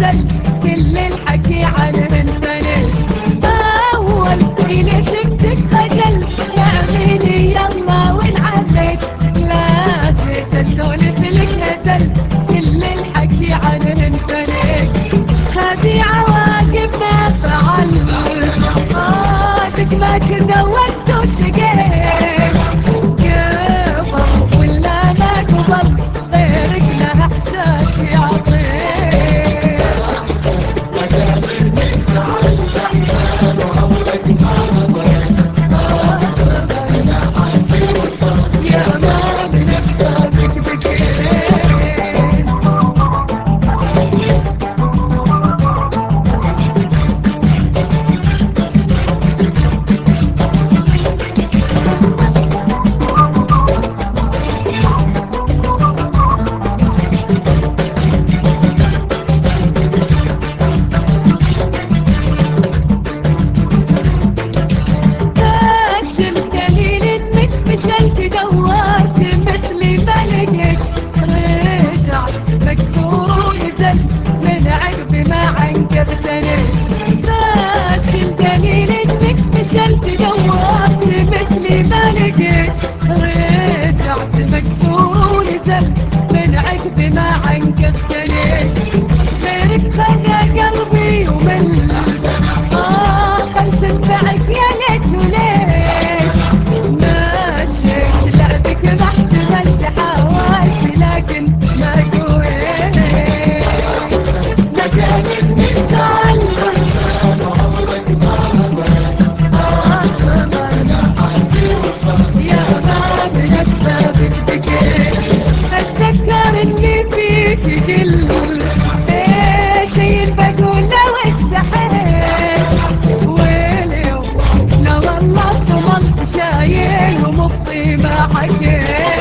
نزل كل الحكي عنه انتنيت. اول الي شفتك خجل يعميني يلا وانعديت، لا جيت اسولف لك هزل كل الحكي عنه انتنيت. هذي عواقب ما فعل صادق ما تدورت وشقيت، قبلت ولا ما قبلت غيرك له احساس يعطيك. يا ما بنفسك بكيت. فشلت دورت مثلي ما لقيت، رجعت مكسور ونزلت من عقب ما عنقبتني. فاشل دليل انك فشلت دورت مثلي ما لقيت، رجعت مكسور ونزلت من عقب ما عنقبتني. غيرك خذ قلبي ومن خلت انفعك يا ليت وليت. مشيت لعبك ما احتملت حاولت لكن ما قويت. مكانك مثال يا ما بنفسك بكيت. اتذكر اني فيك قلت شي بقول لو استحيت، ويلي لا والله صممت شايل ومخي ما حكيت.